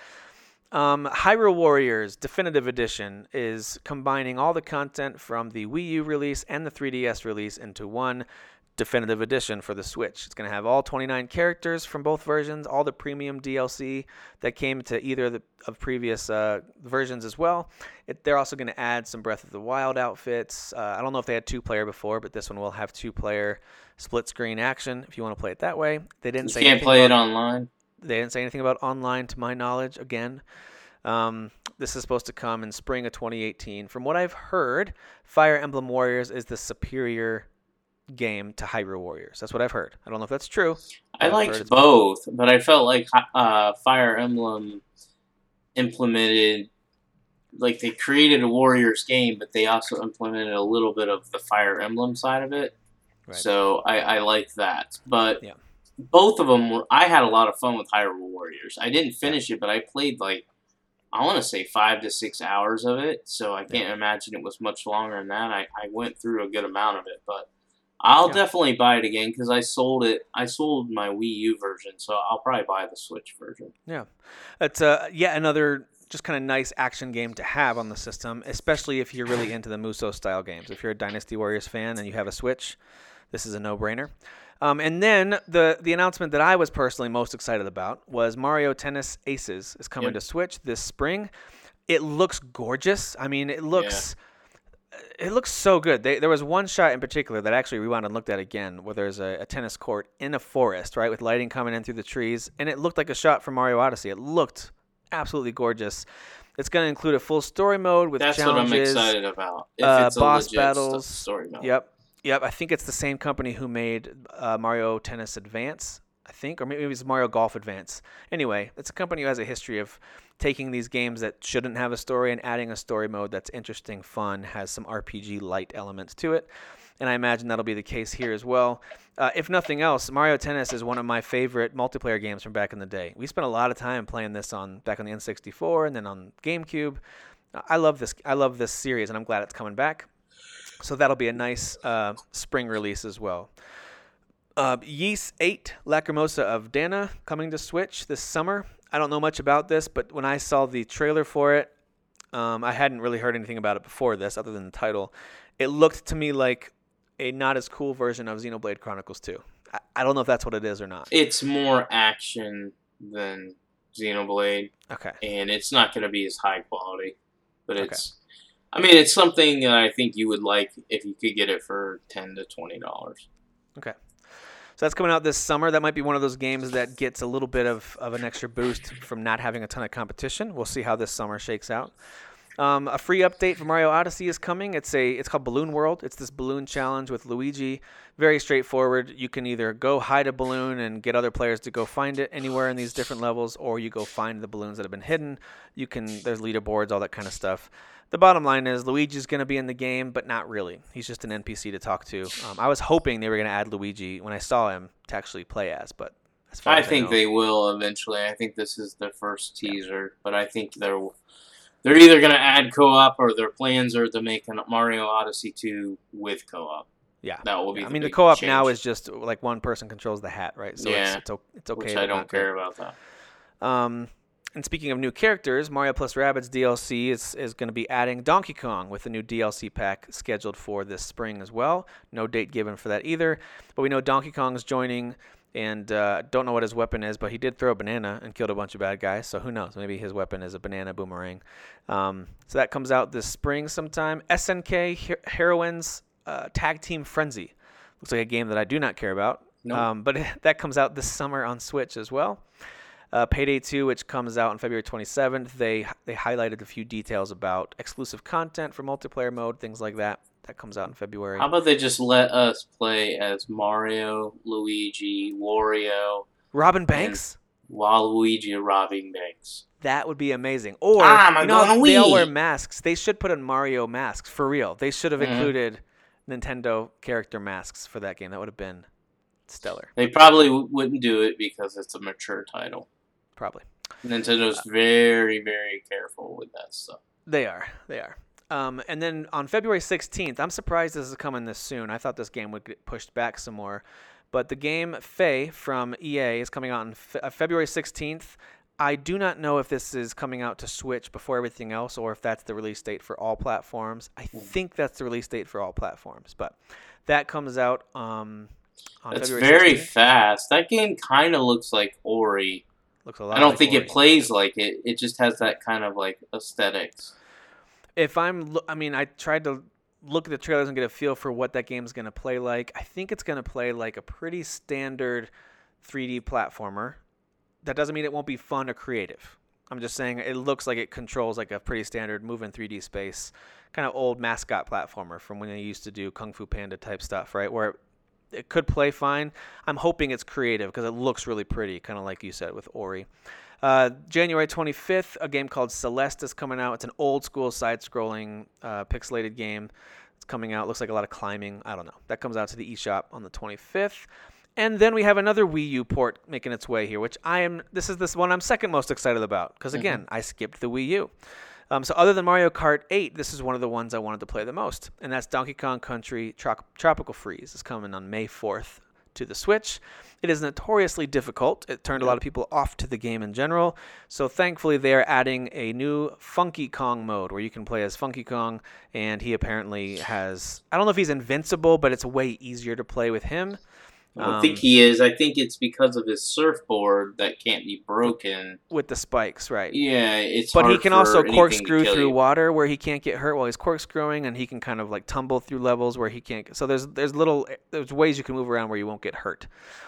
Um, Hyrule Warriors Definitive Edition is combining all the content from the Wii U release and the three D S release into one Definitive Edition for the Switch. It's going to have all twenty-nine characters from both versions, all the premium D L C that came to either of the of previous uh, versions as well. It, they're also going to add some Breath of the Wild outfits. Uh, I don't know if they had two-player before, but this one will have two-player split-screen action if you want to play it that way. They didn't You say can't anything play about, it online. They didn't say anything about online, to my knowledge. Again, um, this is supposed to come in spring of twenty eighteen. From what I've heard, Fire Emblem Warriors is the superior game to Hyrule Warriors. That's what I've heard. I don't know if that's true. I I've heard liked it's- both, but I felt like uh, Fire Emblem implemented, like they created a Warriors game, but they also implemented a little bit of the Fire Emblem side of it. Right. So I, I like that. But Yeah. both of them, were, I had a lot of fun with Hyrule Warriors. I didn't finish it, but I played like, I want to say five to six hours of it. So I can't imagine it was much longer than that. I, I went through a good amount of it, but I'll Yeah. definitely buy it again because I sold it. I sold my Wii U version, so I'll probably buy the Switch version. Yeah. It's uh, yet another just kind of nice action game to have on the system, especially if you're really into the Musou style games. If you're a Dynasty Warriors fan and you have a Switch, this is a no-brainer. Um, and then the the announcement that I was personally most excited about was Mario Tennis Aces is coming Yep. to Switch this spring. It looks gorgeous. I mean, it looks it looks so good. They, there was one shot in particular that I actually rewound and looked at again, where there's a, a tennis court in a forest, right, with lighting coming in through the trees, and it looked like a shot from Mario Odyssey. It looked absolutely gorgeous. It's going to include a full story mode with That's challenges. what I'm excited about. If uh, it's a boss legit battles. st- story mode. Yep, yep. I think it's the same company who made uh, Mario Tennis Advance, I think, or maybe it's Mario Golf Advance. Anyway, it's a company who has a history of taking these games that shouldn't have a story and adding a story mode that's interesting, fun, has some R P G-light elements to it. And I imagine that'll be the case here as well. Uh, if nothing else, Mario Tennis is one of my favorite multiplayer games from back in the day. We spent a lot of time playing this on back on the N sixty-four and then on GameCube. I love this. I love this series, and I'm glad it's coming back. So that'll be a nice uh, spring release as well. Uh, Ys eight, Lacrimosa of Dana, coming to Switch this summer. I don't know much about this, but when I saw the trailer for it, um, I hadn't really heard anything about it before this, other than the title. It looked to me like a not as cool version of Xenoblade Chronicles two. I, I don't know if that's what it is or not. It's more action than Xenoblade, Okay. and it's not going to be as high quality. But it's, I mean, it's something that I think you would like if you could get it for ten to twenty dollars. Okay. So that's coming out this summer. That might be one of those games that gets a little bit of, of an extra boost from not having a ton of competition. We'll see how this summer shakes out. Um, a free update for Mario Odyssey is coming. It's a it's called Balloon World. It's this balloon challenge with Luigi. Very straightforward. You can either go hide a balloon and get other players to go find it anywhere in these different levels, or you go find the balloons that have been hidden. You can there's leaderboards, all that kind of stuff. The bottom line is Luigi's going to be in the game, but not really. He's just an N P C to talk to. Um, I was hoping they were going to add Luigi when I saw him to actually play as, but as far I as think I know, they will eventually. I think this is the first teaser, but I think they're they're either going to add co-op or their plans are to make a Mario Odyssey two with co-op. yeah. That will be. Yeah, I the mean, the big co-op change, now is just like one person controls the hat, right? So Yeah, it's, it's, o- it's okay. which but I not don't good. care about that. Um, and speaking of new characters, Mario plus Rabbids D L C is, is going to be adding Donkey Kong with a new D L C pack scheduled for this spring as well. No date given for that either. But we know Donkey Kong's joining, and uh, don't know what his weapon is, but he did throw a banana and killed a bunch of bad guys. So who knows? Maybe his weapon is a banana boomerang. Um, so that comes out this spring sometime. S N K Her- Heroines uh, Tag Team Frenzy. Looks like a game that I do not care about. Nope. Um, but that comes out this summer on Switch as well. Uh, Payday two, which comes out on February twenty-seventh, they they highlighted a few details about exclusive content for multiplayer mode, things like that. That comes out in February. How about they just let us play as Mario, Luigi, Wario, Robin Banks? Waluigi robbing banks? That would be amazing. Or, I'm you know, gonna they all Wii. wear masks. They should put in Mario masks, for real. They should have Mhm. included Nintendo character masks for that game. That would have been stellar, They probably w- wouldn't do it because it's a mature title. probably. Nintendo's very, very careful with that stuff. They are. They are. Um, and then on February sixteenth, I'm surprised this is coming this soon. I thought this game would get pushed back some more. But the game Faye from E A is coming out on Fe- uh, February sixteenth. I do not know if this is coming out to Switch before everything else or if that's the release date for all platforms. I think that's the release date for all platforms. But that comes out um, on It's February very sixteenth. fast. That game kind of looks like Ori. Looks a lot I don't like think Ori. it plays like it. It just has that kind of like aesthetics. If I'm, lo- I mean, I tried to look at the trailers and get a feel for what that game's going to play like. I think it's going to play like a pretty standard three D platformer. That doesn't mean it won't be fun or creative. I'm just saying it looks like it controls like a pretty standard move in three D space, kind of old mascot platformer from when they used to do Kung Fu Panda type stuff, right? Where it could play fine. I'm hoping it's creative because it looks really pretty, kind of like you said with Ori. Uh, January twenty-fifth, a game called Celeste is coming out. It's an old school side-scrolling uh, pixelated game. It's coming out. Looks like a lot of climbing. I don't know. That comes out to the eShop on the twenty-fifth. And then we have another Wii U port making its way here, which I am. This is this one I'm second most excited about because again, mm-hmm. I skipped the Wii U. Um, so other than Mario Kart eight, this is one of the ones I wanted to play the most, and that's Donkey Kong Country Tro- Tropical Freeze. It's coming on May fourth to the Switch. It is notoriously difficult. It turned a lot of people off to the game in general. So thankfully they are adding a new Funky Kong mode where you can play as Funky Kong, and he apparently has, I don't know if he's invincible, but it's way easier to play with him. I don't Um, think he is. I think it's because of his surfboard that can't be broken. With the spikes, right. Yeah, it's But hard he can for also anything to corkscrew kill through you. water where he can't get hurt while he's corkscrewing, and he can kind of like tumble through levels where he can't. So there's there's little there's ways you can move around where you won't get hurt.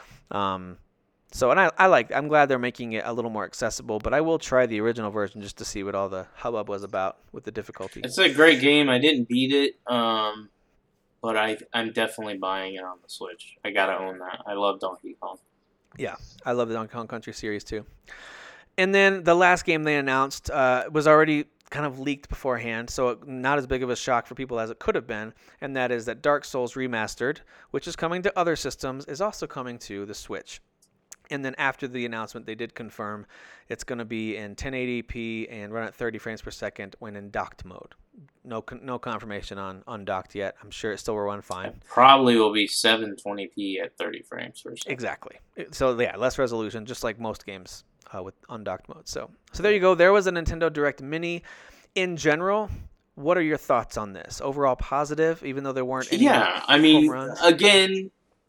Um, so and I I like I'm glad they're making it a little more accessible. But I will try the original version just to see what all the hubbub was about with the difficulty. It's a great game. I didn't beat it, um, but I I'm definitely buying it on the Switch. I gotta own that. I love Donkey Kong. Yeah, I love the Donkey Kong Country series too. And then the last game they announced uh, was already kind of leaked beforehand, so not as big of a shock for people as it could have been, and that is that Dark Souls Remastered, which is coming to other systems, is also coming to the Switch. And then after the announcement, they did confirm it's going to be in ten eighty p and run at thirty frames per second when in docked mode. No con- no confirmation on undocked yet. I'm sure it still will run fine. It probably will be seven twenty p at thirty frames per second. Exactly. So yeah, less resolution, just like most games uh, with undocked mode. So so there you go. There was a Nintendo Direct Mini. In general, what are your thoughts on this? Overall positive, even though there weren't any Yeah, I home mean, runs? again,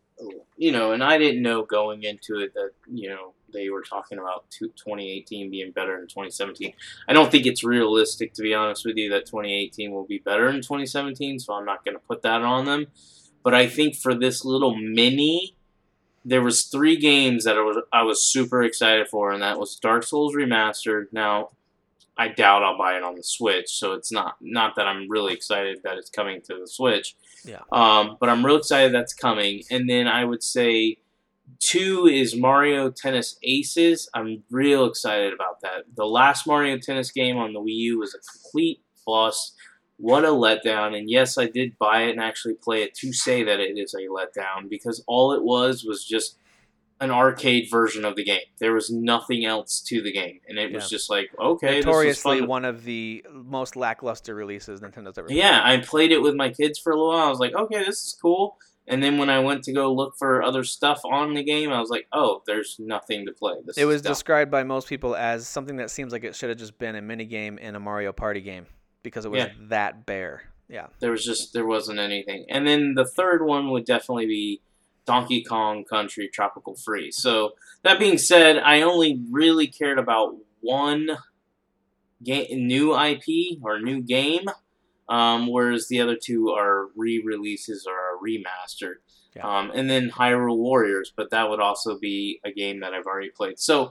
you know, and I didn't know going into it that, you know, they were talking about twenty eighteen being better than twenty seventeen. I don't think it's realistic, to be honest with you, that twenty eighteen will be better than twenty seventeen, so I'm not going to put that on them. But I think for this little mini, there was three games that I was I was super excited for, and that was Dark Souls Remastered. Now, I doubt I'll buy it on the Switch, so it's not not that I'm really excited that it's coming to the Switch. Yeah. Um, but I'm real excited that's coming. And then I would say two is Mario Tennis Aces. I'm real excited about that. The last Mario Tennis game on the Wii U was a complete bust. What a letdown. And yes, I did buy it and actually play it to say that it is a letdown, because all it was was just an arcade version of the game. There was nothing else to the game. And it Yeah. was just like, okay, Notoriously this was fun. one of the most lackluster releases Nintendo's ever made. Yeah, I played it with my kids for a little while. I was like, okay, this is cool. And then when I went to go look for other stuff on the game, I was like, oh, there's nothing to play. This It was is dumb. described by most people as something that seems like it should have just been a minigame in a Mario Party game because it was Yeah. that bare. Yeah. There was just, there wasn't anything. And then the third one would definitely be Donkey Kong Country Tropical Freeze. So that being said, I only really cared about one game, new I P or new game, um, whereas the other two are re-releases or are remastered. Yeah. Um, and then Hyrule Warriors, but that would also be a game that I've already played. So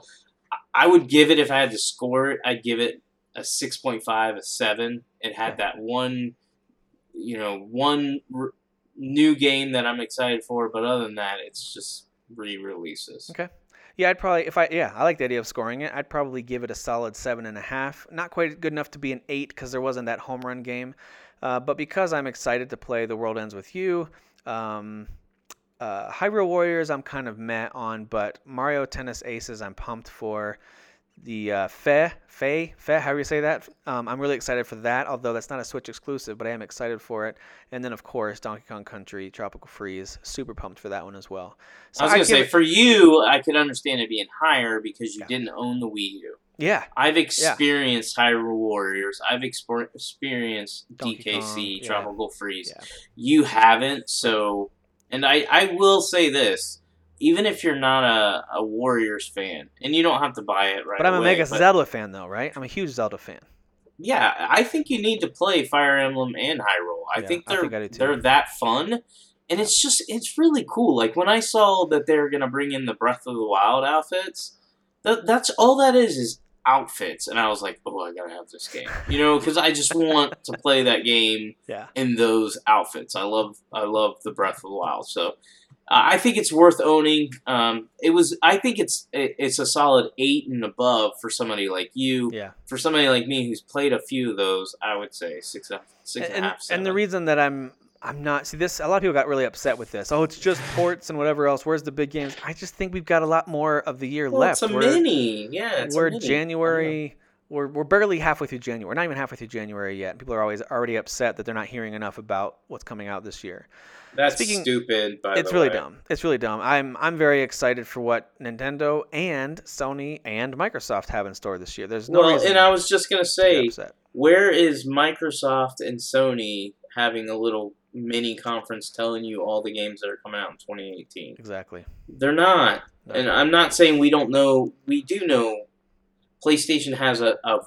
I would give it, if I had to score it, I'd give it a six point five, a seven. It had that one, you know, one r- new game that I'm excited for, but other than that, it's just re-releases. Okay. Yeah, I'd probably if I yeah I like the idea of scoring it. I'd probably give it a solid seven and a half. Not quite good enough to be an eight because there wasn't that home run game, uh, but because I'm excited to play The World Ends with You, um, uh, Hyrule Warriors I'm kind of meh on, but Mario Tennis Aces I'm pumped for. The uh, Fe, Fe, Fe, how do you say that? Um, I'm really excited for that, although that's not a Switch exclusive, but I am excited for it. And then, of course, Donkey Kong Country Tropical Freeze. Super pumped for that one as well. So I was going I'd to say, give it- for you, I could understand it being higher because you Yeah. didn't own the Wii U. yeah, I've experienced Hyrule Warriors. I've exper- experienced Donkey D K C, Kong, yeah. Tropical Freeze. Yeah. You haven't, so... And I, I will say this. Even if you're not a, a Warriors fan, and you don't have to buy it right but I'm a away, mega but Zelda fan, though, right? I'm a huge Zelda fan. yeah, I think you need to play Fire Emblem and Hyrule. I Yeah, think I they're think I do too. they're that fun, and it's just it's really cool. Like when I saw that they're gonna bring in the Breath of the Wild outfits, that that's all that is is outfits, and I was like, oh, I gotta have this game, you know, because I just want to play that game Yeah. in those outfits. I love I love the Breath of the Wild, so. Uh, I think it's worth owning. Um, it was. I think it's it, it's a solid eight and above for somebody like you. Yeah. For somebody like me who's played a few of those, I would say six, and- six and, And, a half. Seven. and the reason that I'm I'm not see this a lot of people got really upset with this. Oh, it's just ports and whatever else. Where's the big games? I just think we've got a lot more of the year well, left. it's a We're- mini. Yeah, it's we're a mini. January. We're we're barely halfway through January. We're not even halfway through January yet. People are always already upset that they're not hearing enough about what's coming out this year. That's Speaking- stupid. By It's the really way. dumb. It's really dumb. I'm I'm very excited for what Nintendo and Sony and Microsoft have in store this year. There's no Well, reason and I was just gonna to say, get upset. where is Microsoft and Sony having a little mini conference telling you all the games that are coming out in twenty eighteen? Exactly. They're not. No. And I'm not saying we don't know. We do know PlayStation has a, a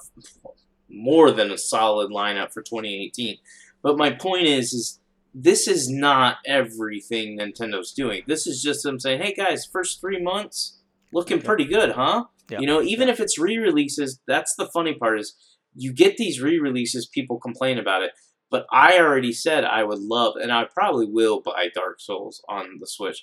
more than a solid lineup for twenty eighteen. But my point is, is this is not everything Nintendo's doing. This is just them saying, hey guys, first three months looking pretty good, huh? Yeah. You know, even if it's re-releases, that's the funny part is you get these re-releases, people complain about it. But I already said I would love, and I probably will buy Dark Souls on the Switch.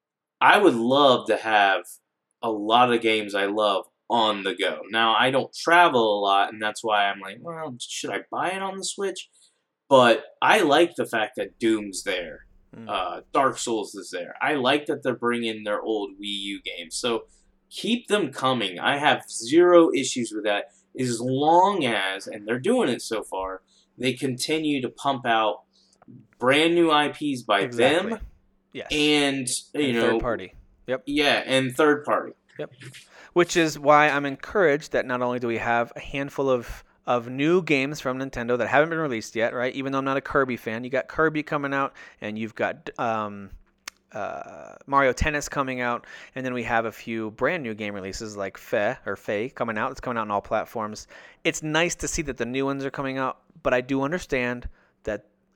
I would love to have a lot of games I love on the go. Now, I don't travel a lot, and that's why I'm like, well, should I buy it on the Switch? But I like the fact that Doom's there. Mm. Uh, Dark Souls is there. I like that they're bringing their old Wii U games. So keep them coming. I have zero issues with that as long as, and they're doing it so far, they continue to pump out brand new I Ps by Exactly. them Yes. and, you And know, third party. Yep. yeah, and third party. Yep. Which is why I'm encouraged that not only do we have a handful of, of new games from Nintendo that haven't been released yet, right? Even though I'm not a Kirby fan, you got Kirby coming out, and you've got um, uh, Mario Tennis coming out, and then we have a few brand new game releases like Fe or Faye coming out. It's coming out on all platforms. It's nice to see that the new ones are coming out, but I do understand that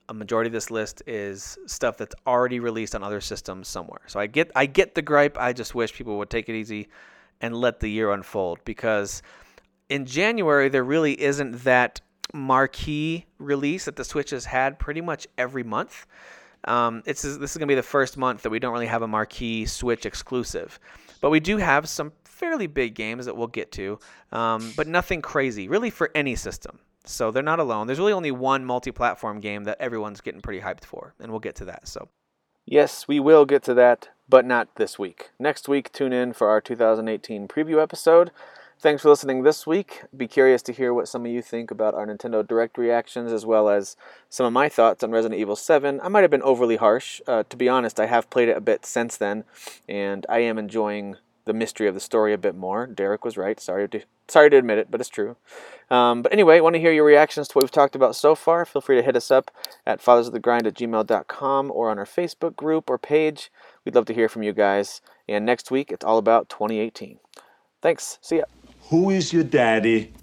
a majority of this list is stuff that's already released on other systems somewhere. So I get I get the gripe. I just wish people would take it easy and let the year unfold, because in January there really isn't that marquee release that the Switch has had pretty much every month. Um, it's this is going to be the first month that we don't really have a marquee Switch exclusive. But we do have some fairly big games that we'll get to, um, but nothing crazy, really, for any system. So they're not alone. There's really only one multi-platform game that everyone's getting pretty hyped for, and we'll get to that. So, yes, we will get to that, but not this week. Next week, tune in for our two thousand eighteen preview episode. Thanks for listening this week. Be curious to hear what some of you think about our Nintendo Direct reactions, as well as some of my thoughts on Resident Evil seven. I might have been overly harsh. Uh, to be honest, I have played it a bit since then, and I am enjoying the mystery of the story a bit more. Derek was right. Sorry to sorry to admit it, but it's true. Um, but anyway, want to hear your reactions to what we've talked about so far. Feel free to hit us up at fathers of the grind at gmail dot com or on our Facebook group or page. We'd love to hear from you guys. And next week, it's all about twenty eighteen. Thanks. See ya. Who is your daddy?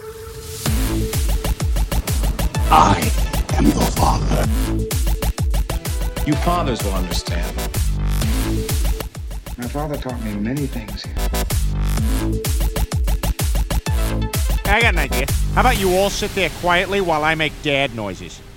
I am the father. You fathers will understand. My father taught me many things. I got an idea. How about you all sit there quietly while I make dad noises?